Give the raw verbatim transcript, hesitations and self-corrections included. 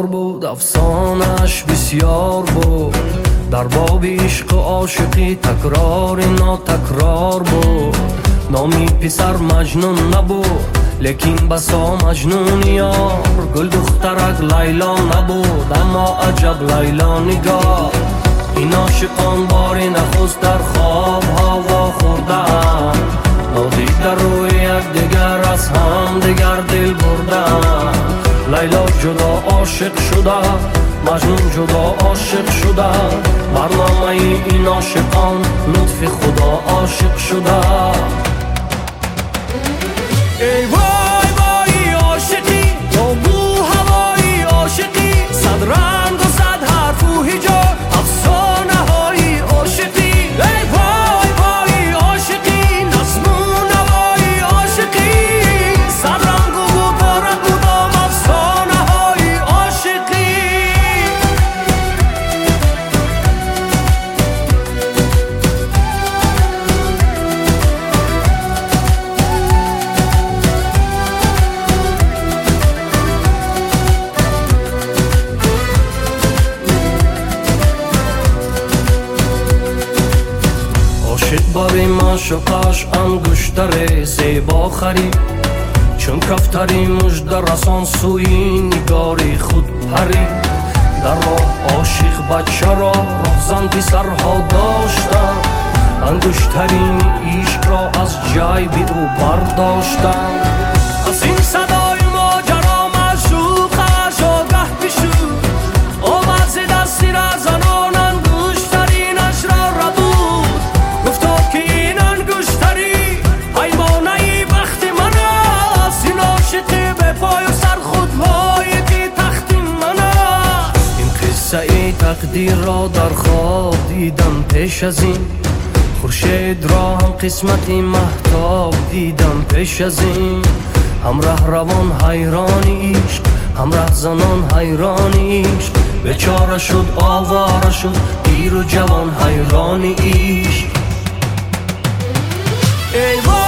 هزار بود، افسانش بسیار بود. در باب عشق و عاشقی تکرار ناتکرار بود. نامی پسر مجنون نبود، لیکن بسا مجنون یار. گل دخترک لیلا نبود، اما عجب لیلا نگار. این عاشقان باری نخست در خواب هوا خوردن، نادید در روی یک دیگر از هم دیگر دل بردن. لیلا جدا عاشق شده، مجنون جدا عاشق شده. برنامه این عاشقان لطف خدا عاشق شده. ای وای وای عاشقی، تو بو هوای عاشقی. صد رنگ و صد حرف و هجا افسانه های عاشقی. ای وای وای عاشقی، نظم و نوای عاشقی. صد رنگ و بارد بودم افسانه های عاشقی. باری معشوقش انگشتر زیبا خرید، چون کفتری مژده رسان سوی نگاری خود پرید. در راه عاشق بچه را راهزن پسرها داشتن، انگشترین عشق را از جیب او برداشتن. از این صدای ماجرا معشوقش آگه بشد، آمد ز دستی رزنان انگشترینش را ربود. گفتا که این انگشتری حیوانه بخت من است، این عاشقی به پای و سر خود پای تخت من است. این قصه ای تقدیر را در خواب دیدم پیش از این، خورشید را هم قسمتی مهتاب دیدم پیش از این. همراه روان حیران عشق، همراه زنان حیران عشق. بیچاره شد آواره شد پیر و جوان حیران عشق. ای